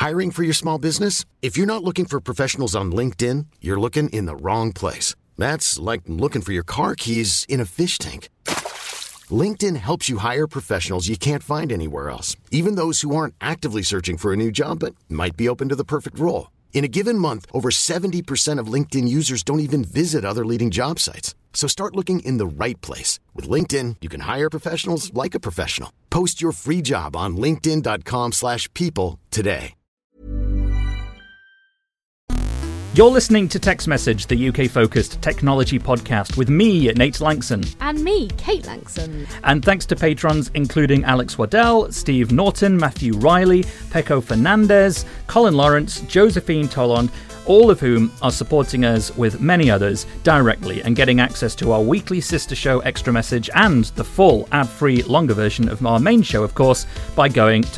Hiring for your small business? If you're not looking for professionals on LinkedIn, you're looking in the wrong place. That's like looking for your car keys in a fish tank. LinkedIn helps you hire professionals you can't find anywhere else, even those who aren't actively searching for a new job but might be open to the perfect role. In a given month, over 70% of LinkedIn users don't even visit other leading job sites. So start looking in the right place. With LinkedIn, you can hire professionals like a professional. Post your free job on linkedin.com/people today. You're listening to Text Message, the UK-focused technology podcast with me, Nate Langson. And me, Kate Langson. And thanks to patrons including Alex Waddell, Steve Norton, Matthew Riley, Pecco Fernandez, Colin Lawrence, Josephine Toland, all of whom are supporting us with many others directly and getting access to our weekly sister show Extra Message and the full ad-free longer version of our main show, of course, by going to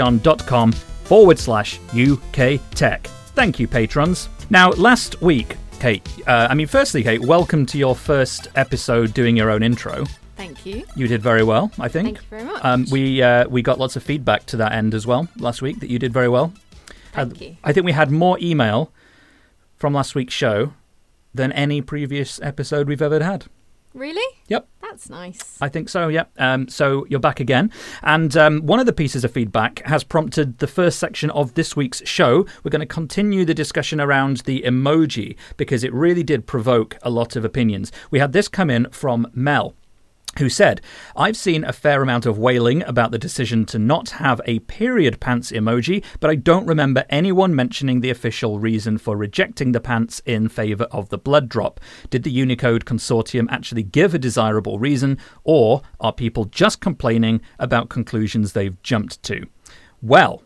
patreon.com/UK Tech. Thank you, patrons. Now, last week, Kate, firstly, Kate, welcome to your first episode doing your own intro. Thank you. You did very well, I think. Thank you very much. We got lots of feedback to that end as well last week that you did very well. Thank you. I think we had more email from last week's show than any previous episode we've ever had. Really? Yep. That's nice. I think so, yep. So you're back again. And one of the pieces of feedback has prompted the first section of this week's show. We're going to continue the discussion around the emoji because it really did provoke a lot of opinions. We had this come in from Mel, who said, I've seen a fair amount of wailing about the decision to not have a period pants emoji, but I don't remember anyone mentioning the official reason for rejecting the pants in favour of the blood drop. Did the Unicode Consortium actually give a desirable reason, or are people just complaining about conclusions they've jumped to? Well,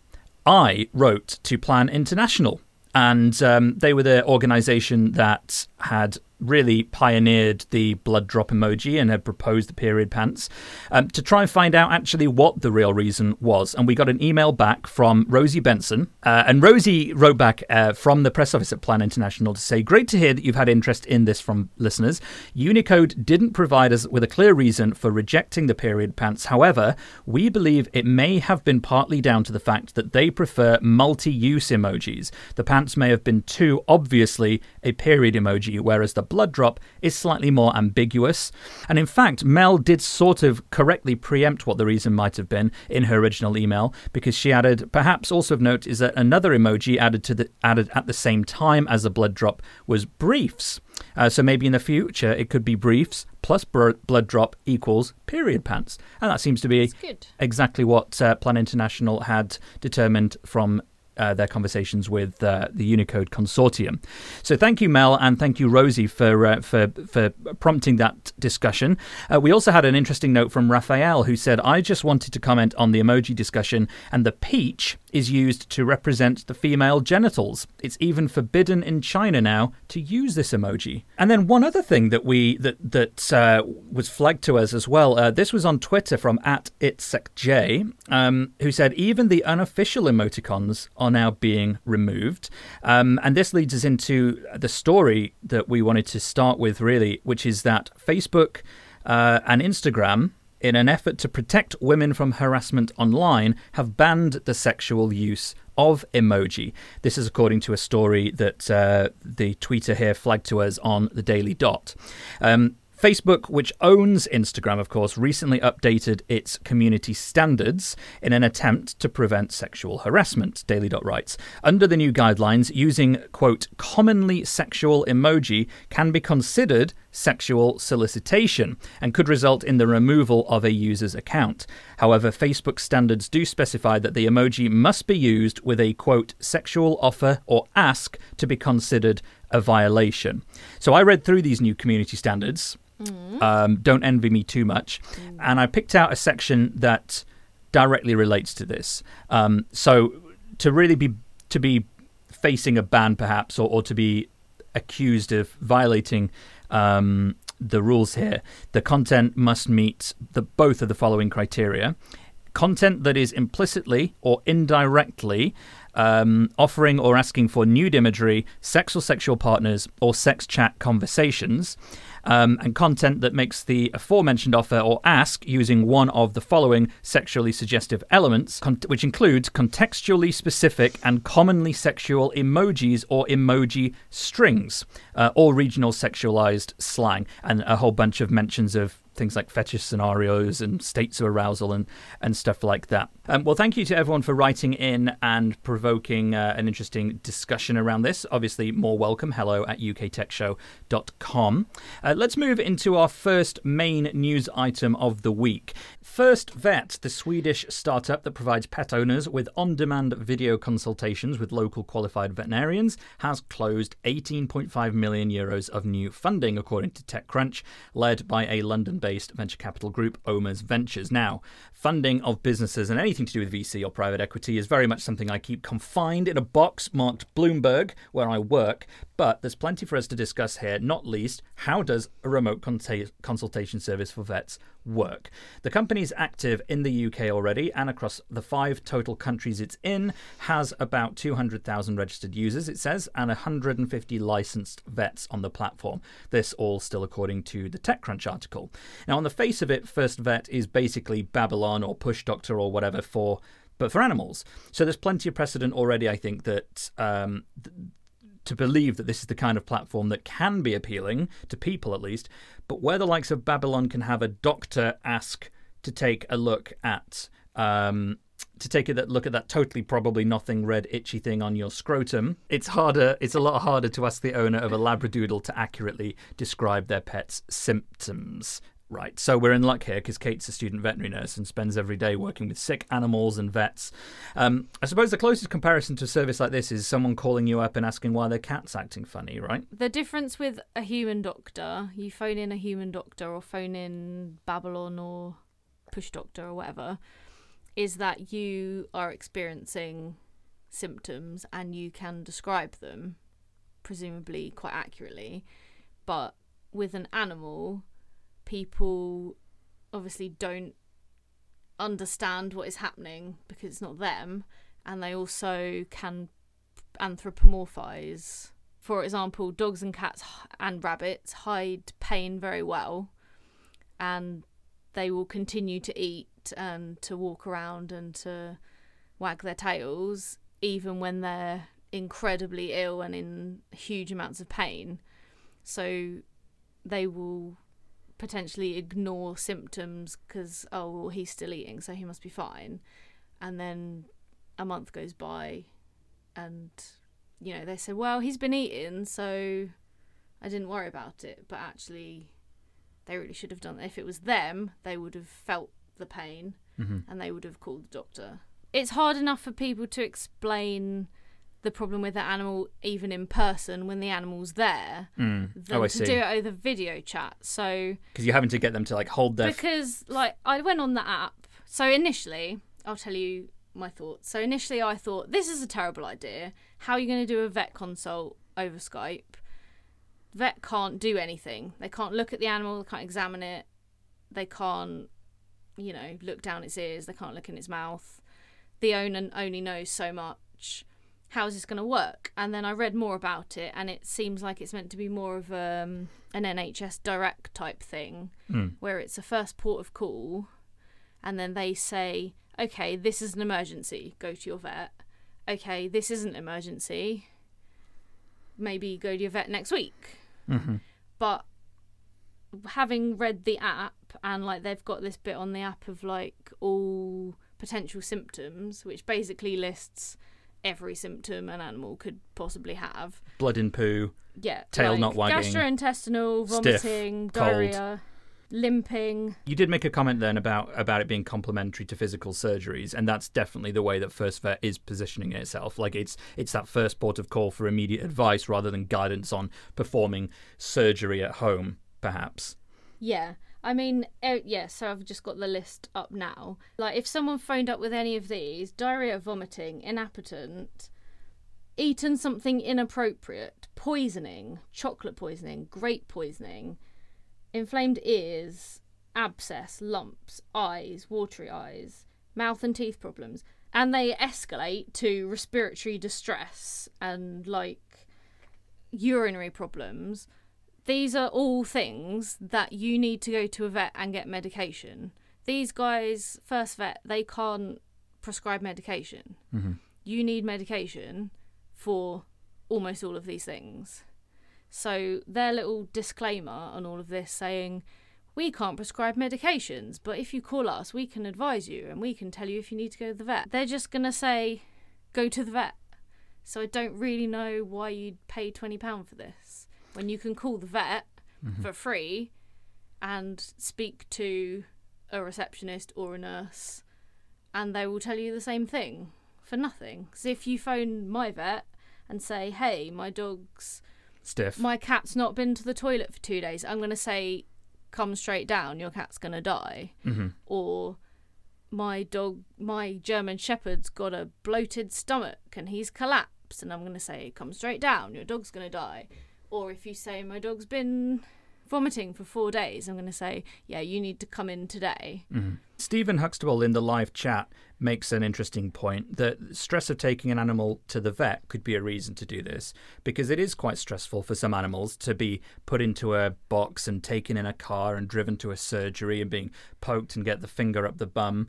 I wrote to Plan International, and they were the organisation that had really pioneered the blood drop emoji and had proposed the period pants to try and find out actually what the real reason was. And we got an email back from Rosie Benson. And Rosie wrote back from the press office at Plan International to say, great to hear that you've had interest in this from listeners. Unicode didn't provide us with a clear reason for rejecting the period pants. However, we believe it may have been partly down to the fact that they prefer multi-use emojis. The pants may have been too obviously a period emoji, whereas the blood drop is slightly more ambiguous. And in fact, Mel did sort of correctly preempt what the reason might have been in her original email, because she added, perhaps also of note is that another emoji added at the same time as the blood drop was briefs. So maybe in the future it could be briefs plus blood drop equals period pants. And that seems to be exactly what Plan International had determined from their conversations with the Unicode Consortium. So thank you, Mel, and thank you, Rosie, for prompting that discussion. We also had an interesting note from Raphael, who said, I just wanted to comment on the emoji discussion, and the peach is used to represent the female genitals. It's even forbidden in China now to use this emoji. And then one other thing that was flagged to us as well, this was on Twitter from @itsecj, who said, even the unofficial emoticons are now being removed. And this leads us into the story that we wanted to start with, really, which is that Facebook and Instagram, in an effort to protect women from harassment online, have banned the sexual use of emoji. This is according to a story that the tweeter here flagged to us on the Daily Dot. Facebook, which owns Instagram, of course, recently updated its community standards in an attempt to prevent sexual harassment, Daily Dot writes. Under the new guidelines, using, quote, commonly sexual emoji can be considered sexual solicitation and could result in the removal of a user's account. However, Facebook standards do specify that the emoji must be used with a, quote, sexual offer or ask to be considered a violation. So I read through these new community standards. Don't envy me too much. And I picked out a section that directly relates to this. So to really be facing a ban, perhaps, or to be accused of violating the rules here, the content must meet both of the following criteria. Content that is implicitly or indirectly offering or asking for nude imagery, sex or sexual partners, or sex chat conversations. And content that makes the aforementioned offer or ask using one of the following sexually suggestive elements, which includes contextually specific and commonly sexual emojis or emoji strings, or regional sexualized slang, and a whole bunch of mentions of things like fetish scenarios and states of arousal and stuff like that. Well, thank you to everyone for writing in and provoking an interesting discussion around this. Obviously, more welcome. hello@uktechshow.com. Let's move into our first main news item of the week. First Vet, the Swedish startup that provides pet owners with on-demand video consultations with local qualified veterinarians, has closed 18.5 million euros of new funding, according to TechCrunch, led by a London-based venture capital group, Omers Ventures. Now, funding of businesses and anything to do with VC or private equity is very much something I keep confined in a box marked Bloomberg, where I work, but there's plenty for us to discuss here, not least, how does a remote consultation service for vets work? The company is active in the UK already, and across the 5 total countries it's in, has about 200,000 registered users, it says, and 150 licensed vets on the platform. This all still according to the TechCrunch article. Now, on the face of it, First Vet is basically Babylon or Push Doctor or whatever but for animals. So there's plenty of precedent already, I think, that to believe that this is the kind of platform that can be appealing to people, at least, but where the likes of Babylon can have a doctor ask to take a look at that totally probably nothing red itchy thing on your scrotum, it's a lot harder to ask the owner of a Labradoodle to accurately describe their pet's symptoms. Right, so we're in luck here because Kate's a student veterinary nurse and spends every day working with sick animals and vets. I suppose the closest comparison to a service like this is someone calling you up and asking why their cat's acting funny, right? The difference with a human doctor, you phone in a human doctor or phone in Babylon or Push Doctor or whatever, is that you are experiencing symptoms and you can describe them, presumably quite accurately. But with an animal, people obviously don't understand what is happening because it's not them, and they also can anthropomorphize. For example, dogs and cats and rabbits hide pain very well, and they will continue to eat and to walk around and to wag their tails even when they're incredibly ill and in huge amounts of pain. So they will potentially ignore symptoms because, oh, well, he's still eating, so he must be fine. And then a month goes by and, they say, well, he's been eating, so I didn't worry about it. But actually, they really should have done that. If it was them, they would have felt the pain and they would have called the doctor. It's hard enough for people to explain the problem with the animal even in person when the animal's there than I see. To do it over video chat. So because you're having to get them to hold their I went on the app. So initially, I'll tell you my thoughts. So initially I thought, this is a terrible idea. How are you going to do a vet consult over Skype? Vet can't do anything. They can't look at the animal, they can't examine it, they can't look down its ears, they can't look in its mouth. The owner only knows so much. How is this going to work? And then I read more about it, and it seems like it's meant to be more of an NHS Direct type thing, where it's a first port of call, and then they say, okay, this is an emergency, go to your vet. Okay, this isn't an emergency, maybe go to your vet next week. But having read the app, and they've got this bit on the app of all potential symptoms, which basically lists every symptom an animal could possibly have. Blood in poo. Yeah. Tail not wagging. Gastrointestinal, vomiting, stiff, diarrhea, limping. You did make a comment then about it being complementary to physical surgeries, and that's definitely the way that First Vet is positioning itself. It's that first port of call for immediate advice rather than guidance on performing surgery at home, perhaps. Yeah. I mean, so I've just got the list up now. If someone phoned up with any of these, diarrhea, vomiting, inappetent, eaten something inappropriate, poisoning, chocolate poisoning, grape poisoning, inflamed ears, abscess, lumps, eyes, watery eyes, mouth and teeth problems, and they escalate to respiratory distress and like urinary problems, these are all things that you need to go to a vet and get medication. These guys, First Vet, they can't prescribe medication. Mm-hmm. You need medication for almost all of these things. So their little disclaimer on all of this saying, we can't prescribe medications, but if you call us, we can advise you and we can tell you if you need to go to the vet. They're just going to say, go to the vet. So I don't really know why you'd pay £20 for this when you can call the vet for free and speak to a receptionist or a nurse and they will tell you the same thing for nothing. Because if you phone my vet and say, hey, my dog's stiff, my cat's not been to the toilet for 2 days, I'm going to say, come straight down, your cat's going to die. Mm-hmm. Or my German Shepherd's got a bloated stomach and he's collapsed, and I'm going to say, come straight down, your dog's going to die. Or if you say, my dog's been vomiting for 4 days, I'm going to say, yeah, you need to come in today. Mm-hmm. Stephen Huxtable in the live chat makes an interesting point that stress of taking an animal to the vet could be a reason to do this, because it is quite stressful for some animals to be put into a box and taken in a car and driven to a surgery and being poked and get the finger up the bum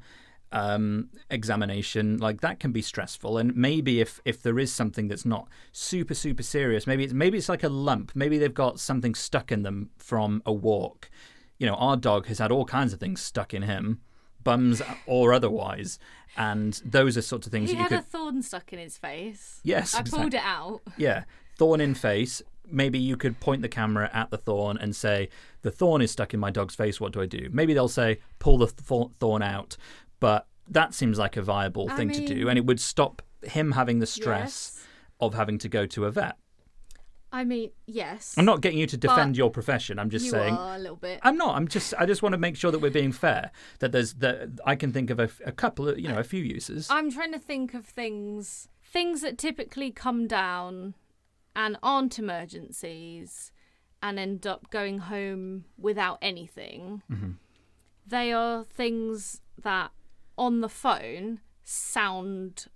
examination. Like, that can be stressful. And maybe if there is something that's not super serious, maybe it's like a lump, maybe they've got something stuck in them from a walk. You know, our dog has had all kinds of things stuck in him, bums or otherwise, and those are sorts of things He that you had could... a thorn stuck in his face. Yes, I pulled it out. Yeah, thorn in face. Maybe you could point the camera at the thorn and say, the thorn is stuck in my dog's face, what do I do? Maybe they'll say, pull the thorn out. But that seems like a viable thing to do, and it would stop him having the stress of having to go to a vet. I mean, yes. I'm not getting you to defend your profession. I'm just saying. You are a little bit. I'm not. I just want to make sure that we're being fair. That I can think of a couple of, a few uses. I'm trying to think of things that typically come down and aren't emergencies and end up going home without anything. Mm-hmm. They are things that on the phone sound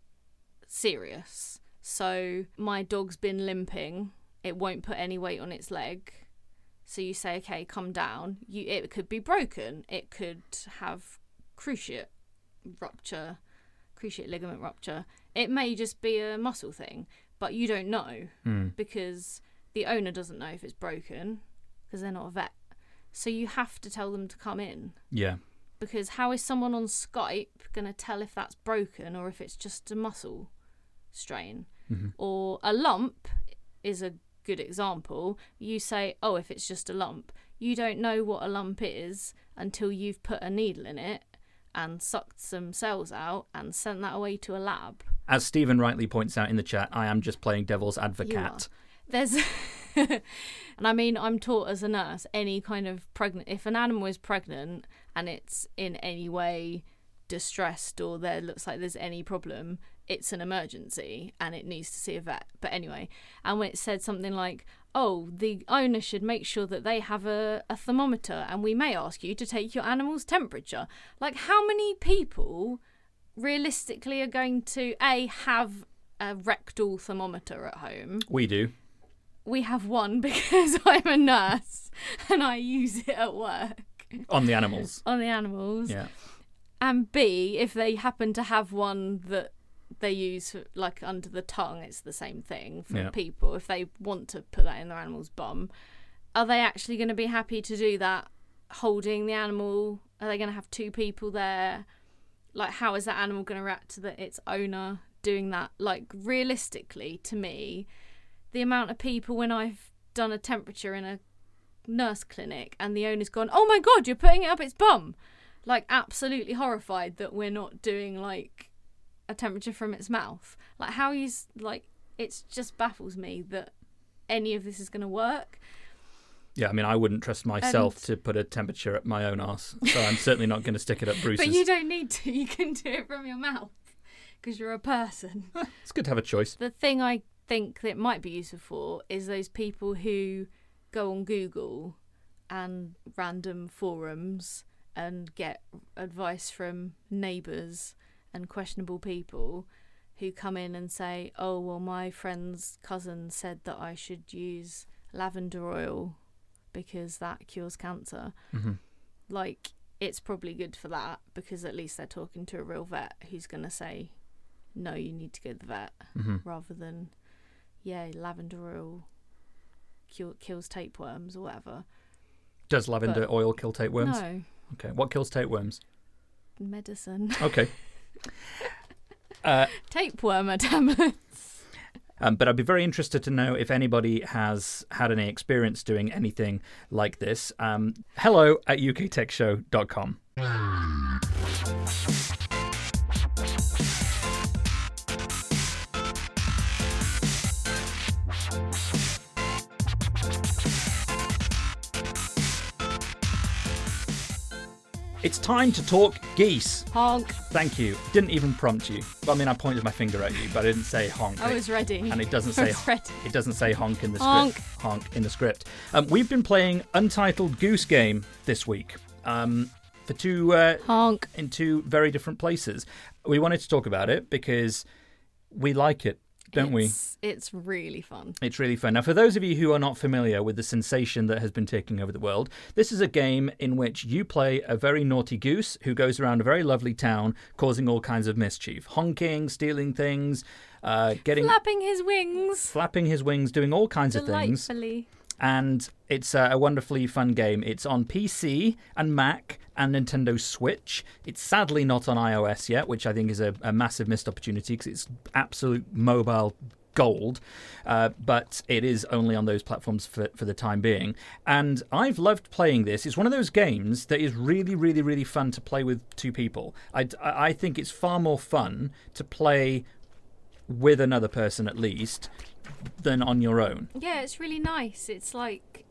serious. So my dog's been limping. It won't put any weight on its leg. So you say, okay, come down. It could be broken. It could have cruciate ligament rupture. It may just be a muscle thing, but you don't know because the owner doesn't know if it's broken because they're not a vet. So you have to tell them to come in. Yeah. Because how is someone on Skype going to tell if that's broken or if it's just a muscle strain? Mm-hmm. Or a lump is a good example. You say, oh, if it's just a lump. You don't know what a lump is until you've put a needle in it and sucked some cells out and sent that away to a lab. As Stephen rightly points out in the chat, I am just playing devil's advocate. There's... And I mean, I'm taught as a nurse, any kind of if an animal is pregnant and it's in any way distressed or there looks like there's any problem, it's an emergency and it needs to see a vet. But anyway, and when it said something like, oh, the owner should make sure that they have a thermometer and we may ask you to take your animal's temperature. Like, how many people realistically are going to have a rectal thermometer at home? We do. We have one because I'm a nurse and I use it at work. On the animals. On the animals. Yeah. And B, if they happen to have one that they use like under the tongue, it's the same thing for people. If they want to put that in their animal's bum, are they actually going to be happy to do that holding the animal? Are they going to have two people there? Like, how is that animal going to react to its owner doing that? Like, realistically, to me, the amount of people when I've done a temperature in a nurse clinic and the owner's gone, oh my God, you're putting it up its bum. Like, absolutely horrified that we're not doing, like, a temperature from its mouth. Like, how he's, like, it just baffles me that any of this is going to work. Yeah, I mean, I wouldn't trust myself to put a temperature at my own arse, so I'm certainly not going to stick it up Bruce's. But you don't need to. You can do it from your mouth because you're a person. It's good to have a choice. The thing I think that might be useful for is those people who go on Google and random forums and get advice from neighbours and questionable people who come in and say, oh, well, my friend's cousin said that I should use lavender oil because that cures cancer. Mm-hmm. Like, it's probably good for that, because at least they're talking to a real vet who's going to say, no, you need to go to the vet, rather than, lavender oil kills tapeworms or whatever. Does lavender oil kill tapeworms? No. Okay. What kills tapeworms? Medicine. Okay. Tapeworm tablets. But I'd be very interested to know if anybody has had any experience doing anything like this. hello@uktechshow.com. It's time to talk geese. Honk. Thank you. Didn't even prompt you. Well, I mean, I pointed my finger at you, but I didn't say honk. I was ready. And it doesn't I say was ready. It doesn't say honk in the Honk. script. Honk in the script. We've been playing Untitled Goose Game this week. For Honk. in two very different places. We wanted to talk about it because we like it, don't we? It's really fun. It's really fun. Now, for those of you who are not familiar with the sensation that has been taking over the world, this is a game in which you play a very naughty goose who goes around a very lovely town causing all kinds of mischief. Honking, stealing things, Flapping his wings. doing all kinds of things. Delightfully. And it's a wonderfully fun game. It's on PC and Mac and Nintendo Switch. It's sadly not on iOS yet, which I think is a massive missed opportunity because it's absolute mobile gold. But it is only on those platforms for the time being. And I've loved playing this. It's one of those games that is really, really, really fun to play with two people. I think it's far more fun to play with another person at least than on your own. Yeah, it's really nice. It's like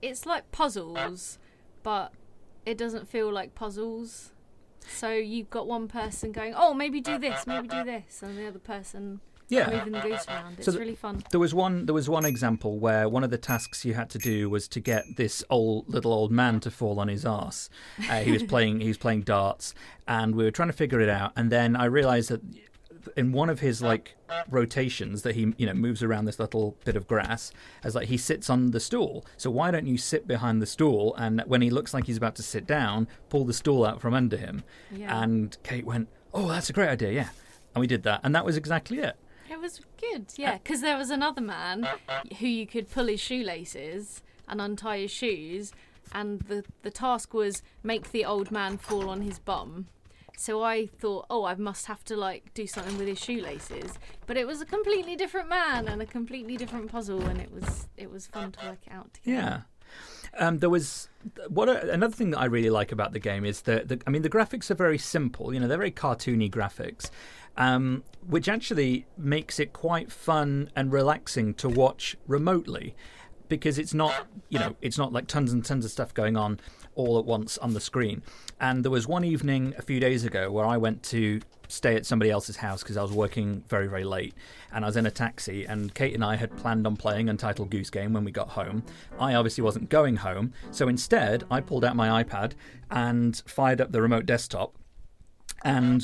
puzzles, but it doesn't feel like puzzles. So you've got one person going, oh, maybe do this, and the other person moving the goose around. It's really fun. There was one example where one of the tasks you had to do was to get this little old man to fall on his arse. He was playing darts, and we were trying to figure it out. And then I realised that in one of his rotations that he moves around this little bit of grass, as he sits on the stool. So why don't you sit behind the stool, and when he looks like he's about to sit down, pull the stool out from under him? Yeah. And Kate went, oh, that's a great idea, yeah. And we did that, and that was exactly it. It was good, yeah, because there was another man who you could pull his shoelaces and untie his shoes, and the task was make the old man fall on his bum. So I thought, oh, I must have to do something with his shoelaces. But it was a completely different man and a completely different puzzle, and it was fun to work it out together. Yeah. There was another thing that I really like about the game is the graphics are very simple. They're very cartoony graphics, which actually makes it quite fun and relaxing to watch remotely, because it's not like tons and tons of stuff going on all at once on the screen. And there was one evening a few days ago where I went to stay at somebody else's house because I was working very, very late, and I was in a taxi, and Kate and I had planned on playing Untitled Goose Game when we got home. I obviously wasn't going home, so instead I pulled out my iPad and fired up the remote desktop, and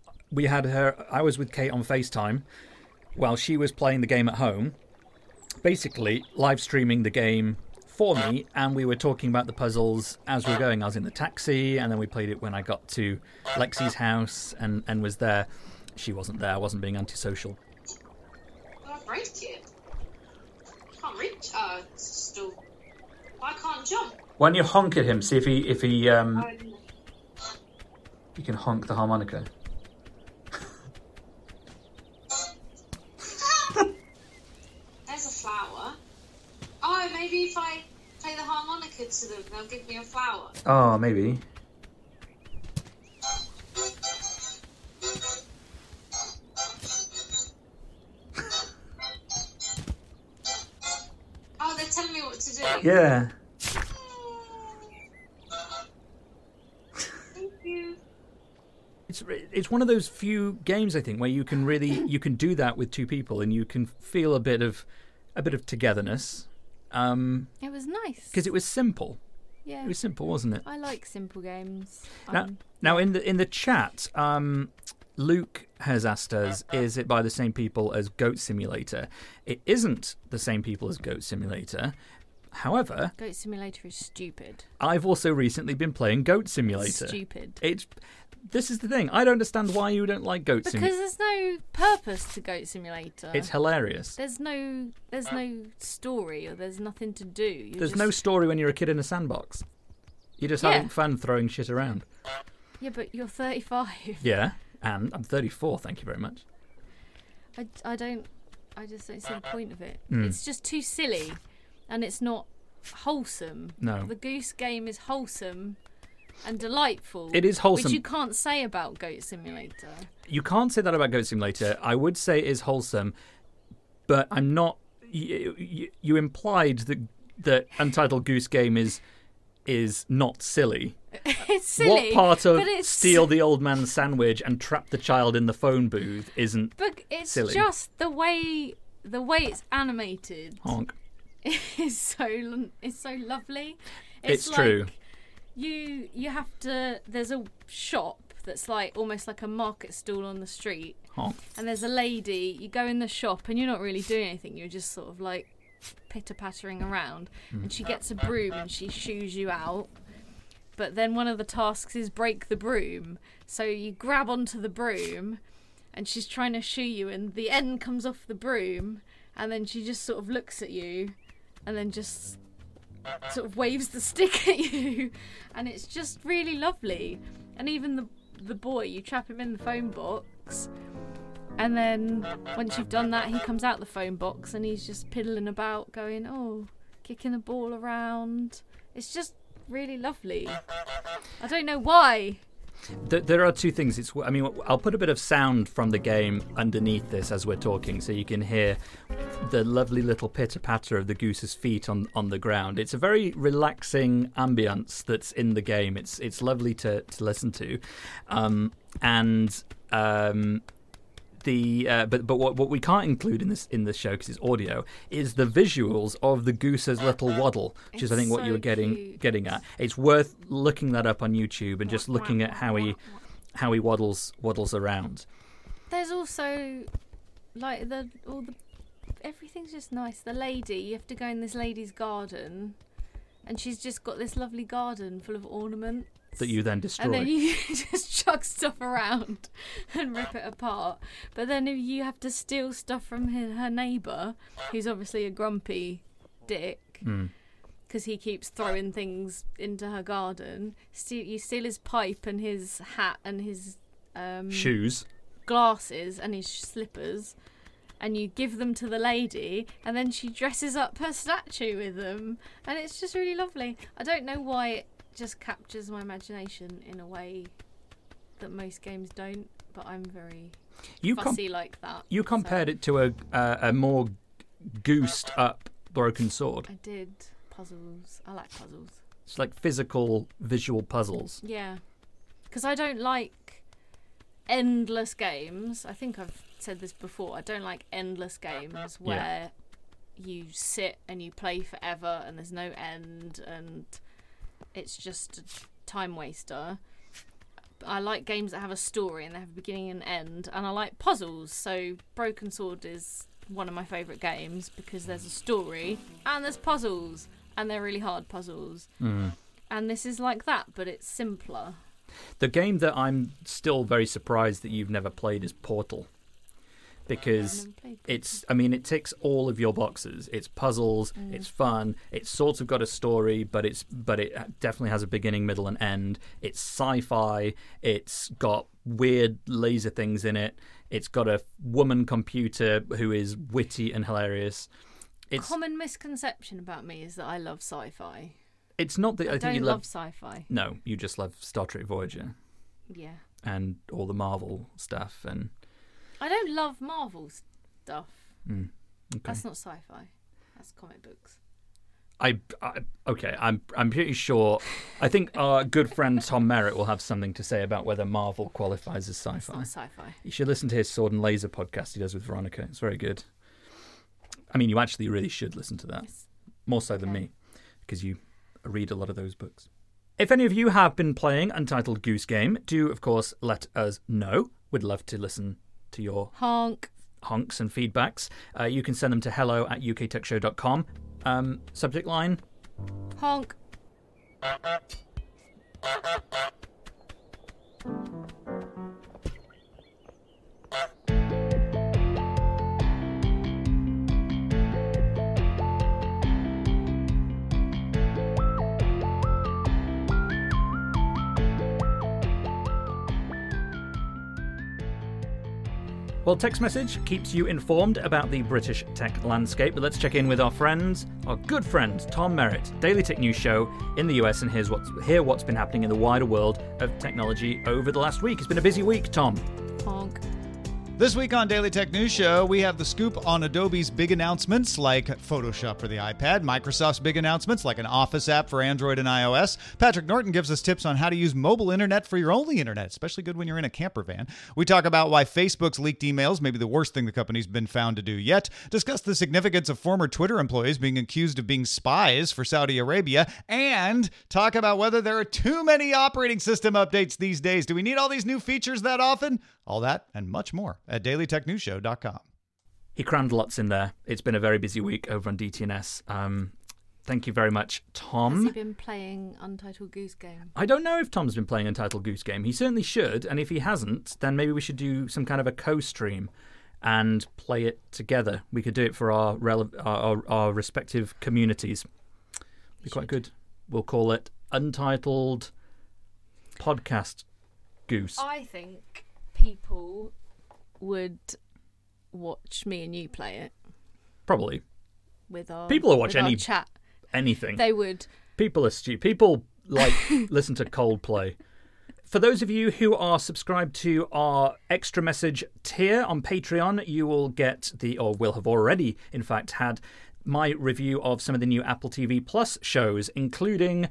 I was with Kate on FaceTime while she was playing the game at home, basically live streaming the game for me, and we were talking about the puzzles as we were going. I was in the taxi, and then we played it when I got to Lexi's house and was there. She wasn't there. I wasn't being antisocial. Well, I break it. Can't reach. Still. I can't jump. Why don't you honk at him? See if he you can honk the harmonica. There's a flower. Oh, maybe if I play the harmonica to them, they'll give me a flower. Oh, maybe. Oh, they're telling me what to do. Yeah. Thank you. It's one of those few games, I think, where you can do that with two people, and you can feel a bit of togetherness. It was nice because it was simple. Yeah, it was simple, wasn't it? I like simple games. Now in the chat, Luke has asked us, is it by the same people as Goat Simulator? It isn't the same people as Goat Simulator. However, Goat Simulator is stupid. I've also recently been playing Goat Simulator. Stupid. This is the thing. I don't understand why you don't like Goat Simulator. Because there's no purpose to Goat Simulator. It's hilarious. There's no story, or there's nothing to do. There's no story when you're a kid in a sandbox. You're just having fun throwing shit around. Yeah, but you're 35. Yeah, and I'm 34, thank you very much. I just don't see the point of it. It's just too silly, and it's not wholesome. No. The Goose Game is wholesome and delightful. It is wholesome. Which you can't say about Goat Simulator. You can't say that about Goat Simulator. I would say it is wholesome, but I'm not... You implied that Untitled Goose Game is not silly. It's silly. What part of but steal the old man's sandwich and trap the child in the phone booth isn't But it's silly? just the way it's animated. Honk. is so lovely. It's like true. You have to. There's a shop that's like almost like a market stall on the street, Honk. and there's a lady. You go in the shop and you're not really doing anything. You're just sort of like pitter pattering around, and she gets a broom and she shoos you out. But then one of the tasks is break the broom. So you grab onto the broom, and she's trying to shoo you, and the end comes off the broom, and then she just sort of looks at you, and then just sort of waves the stick at you, and it's just really lovely. And even the boy, you trap him in the phone box, and then once you've done that, he comes out the phone box and he's just piddling about, going, oh, kicking the ball around. It's just really lovely. I don't know why. There are two things. I'll put a bit of sound from the game underneath this as we're talking, so you can hear the lovely little pitter-patter of the goose's feet on the ground. It's a very relaxing ambience that's in the game. It's lovely to listen to, but what we can't include in this show, because it's audio, is the visuals of the goose's little waddle, which is I think what you were getting at. It's worth looking that up on YouTube and just looking at how he waddles around. There's also like everything's just nice. The lady, you have to go in this lady's garden, and she's just got this lovely garden full of ornaments that you then destroy. And then you just chuck stuff around and rip it apart. But then if you have to steal stuff from her neighbour, who's obviously a grumpy dick, because he keeps throwing things into her garden. You steal his pipe and his hat and his shoes, glasses and his slippers, and you give them to the lady, and then she dresses up her statue with them, and it's just really lovely. I don't know why it just captures my imagination in a way that most games don't, but I'm very fussy like that. You compared it to a more goosed up Broken Sword. I did. Puzzles. I like puzzles. It's like physical, visual puzzles. Yeah. Because I don't like endless games. I think I've said this before. I don't like endless games where you sit and you play forever and there's no end and it's just a time waster. I like games that have a story and they have a beginning and end, and I like puzzles. So Broken Sword is one of my favourite games because there's a story and there's puzzles, and they're really hard puzzles. And this is like that, but it's simpler. The game that I'm still very surprised that you've never played is Portal, because it ticks all of your boxes. It's puzzles, it's fun, it's sort of got a story, but it definitely has a beginning, middle, and end. It's sci-fi. It's got weird laser things in it. It's got a woman computer who is witty and hilarious. Common misconception about me is that I love sci-fi. It's not that I think you love sci-fi. No, you just love Star Trek Voyager. Yeah. And all the Marvel stuff. And I don't love Marvel stuff. Okay. That's not sci-fi. That's comic books. I'm pretty sure. I think our good friend Tom Merritt will have something to say about whether Marvel qualifies as sci-fi. It's not sci-fi. You should listen to his Sword and Laser podcast he does with Veronica. It's very good. I mean, you actually really should listen to that. Yes. More so than me, because you read a lot of those books. If any of you have been playing Untitled Goose Game, do, of course, let us know. We'd love to listen to your honks and feedbacks. You can send them to hello@uktechshow.com. Subject line? Honk. Well, Text Message keeps you informed about the British tech landscape, but let's check in with our good friend, Tom Merritt, Daily Tech News Show in the US, and hear what's been happening in the wider world of technology over the last week. It's been a busy week, Tom. Honk. This week on Daily Tech News Show, we have the scoop on Adobe's big announcements like Photoshop for the iPad, Microsoft's big announcements like an Office app for Android and iOS. Patrick Norton gives us tips on how to use mobile internet for your only internet, especially good when you're in a camper van. We talk about why Facebook's leaked emails may be the worst thing the company's been found to do yet, discuss the significance of former Twitter employees being accused of being spies for Saudi Arabia, and talk about whether there are too many operating system updates these days. Do we need all these new features that often? All that and much more at dailytechnewsshow.com. He crammed lots in there. It's been a very busy week over on DTNS. Thank you very much, Tom. Has he been playing Untitled Goose Game? I don't know if Tom's been playing Untitled Goose Game. He certainly should, and if he hasn't, then maybe we should do some kind of a co-stream and play it together. We could do it for our respective communities. Be quite good. We'll call it Untitled Podcast Goose. I think people would watch me and you play it. Probably. With our people will watch any chat. Anything. They would. People are stupid. People listen to Coldplay. For those of you who are subscribed to our extra message tier on Patreon, you will get will have already, in fact, had my review of some of the new Apple TV Plus shows, including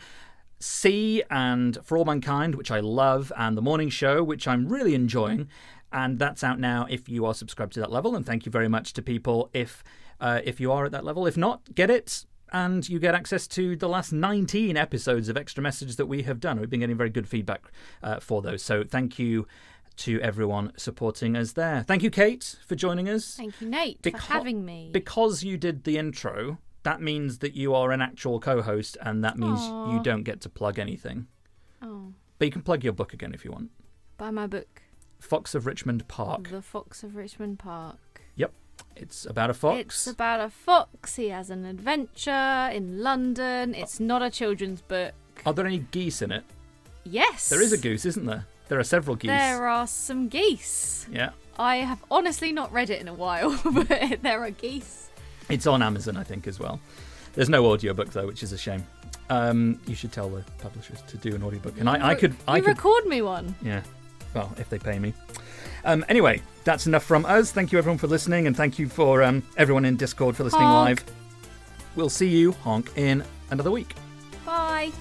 C and For All Mankind, which I love, and The Morning Show, which I'm really enjoying. And that's out now if you are subscribed to that level. And thank you very much to people if you are at that level. If not, get it, and you get access to the last 19 episodes of extra messages that we have done. We've been getting very good feedback for those. So thank you to everyone supporting us there. Thank you, Kate, for joining us. Thank you, Nate, for having me. Because you did the intro, that means that you are an actual co-host, and that means you don't get to plug anything. Oh. But you can plug your book again if you want. Buy my book. Fox of Richmond Park. The Fox of Richmond Park. Yep. It's about a fox. It's about a fox. He has an adventure in London. It's not a children's book. Are there any geese in it? Yes. There is a goose, isn't there? There are several geese. There are some geese. Yeah. I have honestly not read it in a while, but there are geese. It's on Amazon, I think, as well. There's no audiobook, though, which is a shame. You should tell the publishers to do an audiobook. And I could record me one. Yeah. Well, if they pay me. Anyway, that's enough from us. Thank you, everyone, for listening. And thank you for everyone in Discord for listening live. We'll see you, honk, in another week. Bye.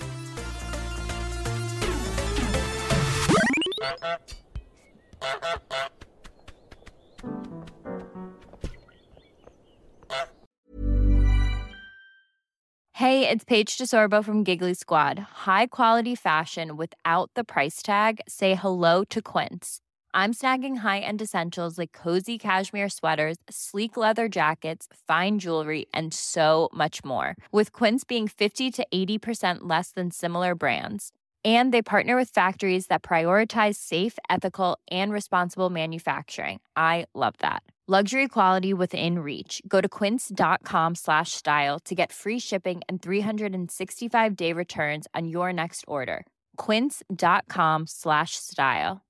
Hey, it's Paige DeSorbo from Giggly Squad. High quality fashion without the price tag. Say hello to Quince. I'm snagging high-end essentials like cozy cashmere sweaters, sleek leather jackets, fine jewelry, and so much more. With Quince being 50 to 80% less than similar brands. And they partner with factories that prioritize safe, ethical, and responsible manufacturing. I love that. Luxury quality within reach. Go to quince.com/style to get free shipping and 365-day returns on your next order. Quince.com/style.